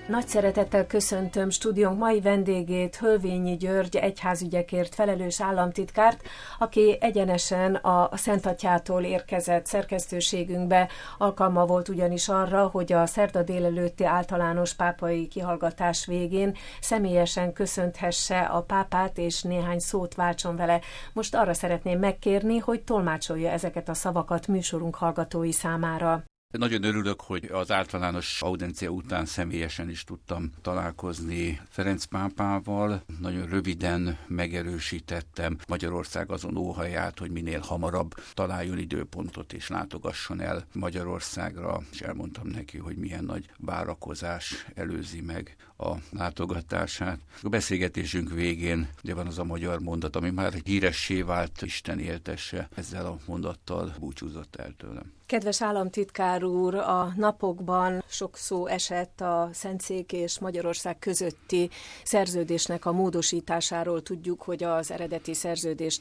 Nagy szeretettel köszöntöm stúdiónk mai vendégét, Hölvényi György egyházügyekért felelős államtitkárt, aki egyenesen a Szentatyától érkezett szerkesztőségünkbe. Alkalma volt ugyanis arra, hogy a szerda délelőtti általános pápai kihallgatás végén személyesen köszönthesse a pápát, és néhány szót váltson vele. Most arra szeretném megkérni, hogy tolmácsolja ezeket a szavakat műsorunk hallgatói számára. Nagyon örülök, hogy az általános audiencia után személyesen is tudtam találkozni Ferenc pápával. Nagyon röviden megerősítettem Magyarország azon óhaját, hogy minél hamarabb találjon időpontot és látogasson el Magyarországra, és elmondtam neki, hogy milyen nagy várakozás előzi meg a látogatását. A beszélgetésünk végén ugye van az a magyar mondat, ami már híressé vált, Isten éltesse, ezzel a mondattal búcsúzott el tőlem. Kedves államtitkár úr, a napokban sok szó esett a Szentszék és Magyarország közötti szerződésnek a módosításáról. Tudjuk, hogy az eredeti szerződést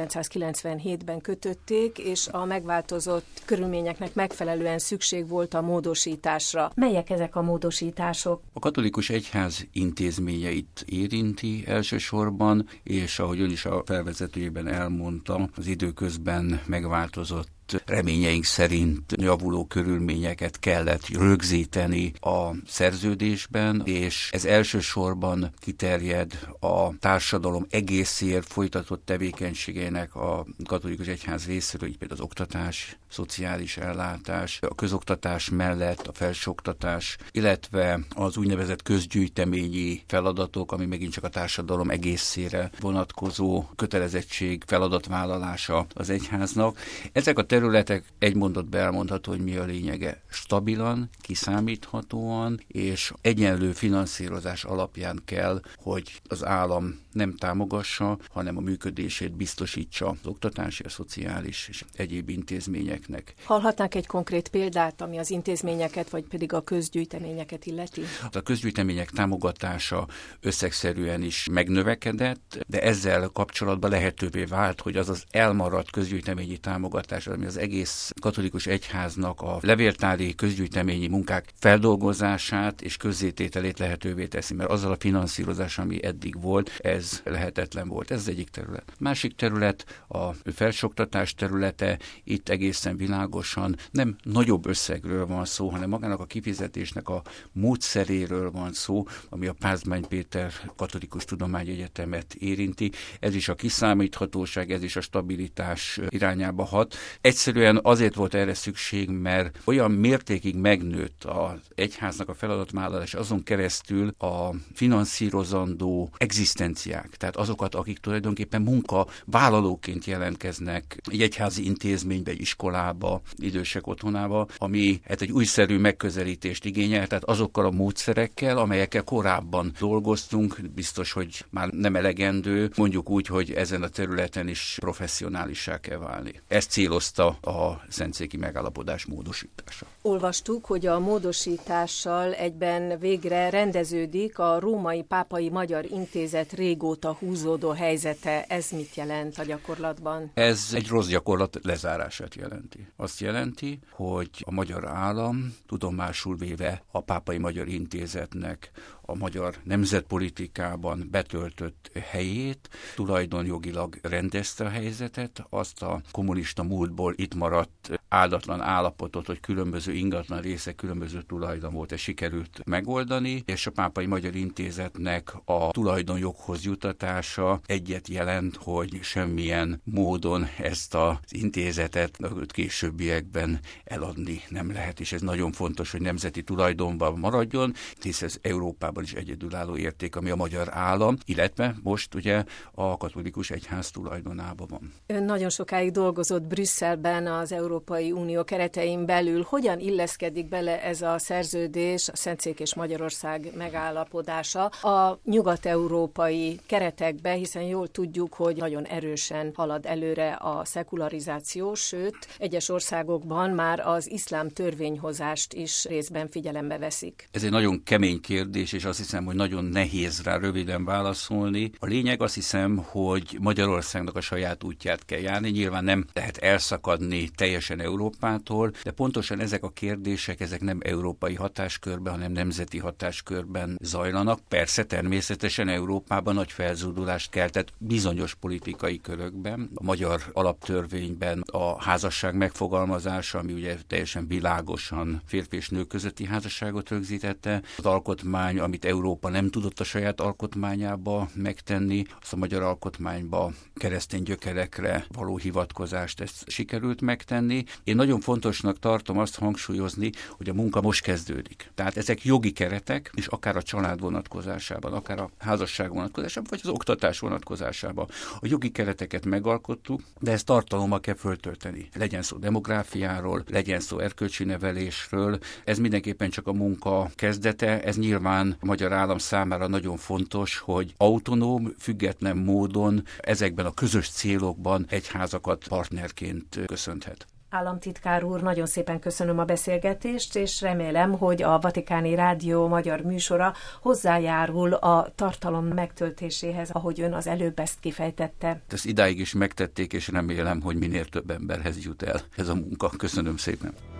1997-ben kötötték, és a megváltozott körülményeknek megfelelően szükség volt a módosításra. Melyek ezek a módosítások? A katolikus egyház intézményeit érinti elsősorban, és ahogy ön is a felvezetőjében elmondta, az időközben megváltozott reményeink szerint javuló körülményeket kellett rögzíteni a szerződésben, és ez elsősorban kiterjed a társadalom egészért folytatott tevékenységének a katolikus egyház részéről, így például az oktatás, szociális ellátás, a közoktatás mellett a felsőoktatás, illetve az úgynevezett közgyűjteményi feladatok, ami megint csak a társadalom egészére vonatkozó kötelezettség, feladatvállalása az egyháznak. Ezek a területek, egy mondatban elmondható, hogy mi a lényege. Stabilan, kiszámíthatóan és egyenlő finanszírozás alapján kell, hogy az állam nem támogassa, hanem a működését biztosítsa az oktatási, a szociális és egyéb intézményeknek. Hallhatnánk egy konkrét példát, ami az intézményeket, vagy pedig a közgyűjteményeket illeti? A közgyűjtemények támogatása összegszerűen is megnövekedett, de ezzel kapcsolatban lehetővé vált, hogy az az elmaradt közgyűjteményi támogatás, ami az egész katolikus egyháznak a levéltári közgyűjteményi munkák feldolgozását és közzétételét lehetővé teszi, mert azzal a finanszírozás, ami eddig volt, ez lehetetlen volt. Ez az egyik terület. Másik terület a felsőoktatás területe, itt egészen világosan nem nagyobb összegről van szó, hanem magának a kifizetésnek a módszeréről van szó, ami a Pázmány Péter Katolikus Tudományegyetemet érinti. Ez is a kiszámíthatóság, ez is a stabilitás irányába hat. Egyszerűen azért volt erre szükség, mert olyan mértékig megnőtt az egyháznak a feladatvállalása, azon keresztül a finanszírozandó egzisztenciák, tehát azokat, akik tulajdonképpen munkavállalóként jelentkeznek egy egyházi intézménybe, egy iskolába, idősek otthonába, ami egy újszerű megközelítést igényel, tehát azokkal a módszerekkel, amelyekkel korábban dolgoztunk, biztos, hogy már nem elegendő, mondjuk úgy, hogy ezen a területen is professzionálissá kell válni. Ezt célozta a szentszéki megállapodás módosítása. Olvastuk, hogy a módosítással egyben végre rendeződik a Római Pápai Magyar Intézet régóta húzódó helyzete. Ez mit jelent a gyakorlatban? Ez egy rossz gyakorlat lezárását jelenti. Azt jelenti, hogy a magyar állam tudomásul véve a Pápai Magyar Intézetnek a magyar nemzetpolitikában betöltött helyét, tulajdonjogilag rendezte a helyzetet, azt a kommunista múltból itt maradt áldatlan állapotot, hogy különböző ingatlan részek, különböző tulajdon volt, és sikerült megoldani, és a Pápai Magyar Intézetnek a tulajdonjoghoz jutatása egyet jelent, hogy semmilyen módon ezt az intézetet a későbbiekben eladni nem lehet, és ez nagyon fontos, hogy nemzeti tulajdonban maradjon, hisz ez Európában is egyedülálló érték, ami a magyar állam, illetve most ugye a katolikus egyház tulajdonában van. Ön nagyon sokáig dolgozott Brüsszelben az Európai Unió keretein belül. Hogyan illeszkedik bele ez a szerződés, a Szentszék és Magyarország megállapodása a nyugat-európai keretekbe, hiszen jól tudjuk, hogy nagyon erősen halad előre a szekularizáció, sőt, egyes országokban már az iszlám törvényhozást is részben figyelembe veszik. Ez egy nagyon kemény kérdés, és azt hiszem, hogy nagyon nehéz rá röviden válaszolni. A lényeg azt hiszem, hogy Magyarországnak a saját útját kell járni. Nyilván nem lehet elszakadni teljesen Európától, de pontosan ezek a kérdések, ezek nem európai hatáskörben, hanem nemzeti hatáskörben zajlanak. Persze természetesen Európában nagy felzúdulást keltett bizonyos politikai körökben. A magyar alaptörvényben a házasság megfogalmazása, ami ugye teljesen világosan férfi és nő közötti házasságot rögzítette. Az alkotmány, amit Európa nem tudott a saját alkotmányába megtenni, azt a magyar alkotmányba keresztény gyökerekre való hivatkozást, ezt sikerült megtenni. Én nagyon fontosnak tartom azt hangsúlyozni, hogy a munka most kezdődik. Tehát ezek jogi keretek, és akár a család vonatkozásában, akár a házasság vonatkozásában, vagy az oktatás vonatkozásában. A jogi kereteket megalkottuk, de ezt tartalommal kell föltölteni. Legyen szó demográfiáról, legyen szó erkölcsi nevelésről, ez mindenképpen csak a munka kezdete, ez nyilván a magyar állam számára nagyon fontos, hogy autonóm, független módon ezekben a közös célokban egyházakat partnerként köszönhet. Államtitkár úr, nagyon szépen köszönöm a beszélgetést, és remélem, hogy a Vatikáni Rádió magyar műsora hozzájárul a tartalom megtöltéséhez, ahogy ön az előbb ezt kifejtette. Ezt idáig is megtették, és remélem, hogy minél több emberhez jut el ez a munka. Köszönöm szépen.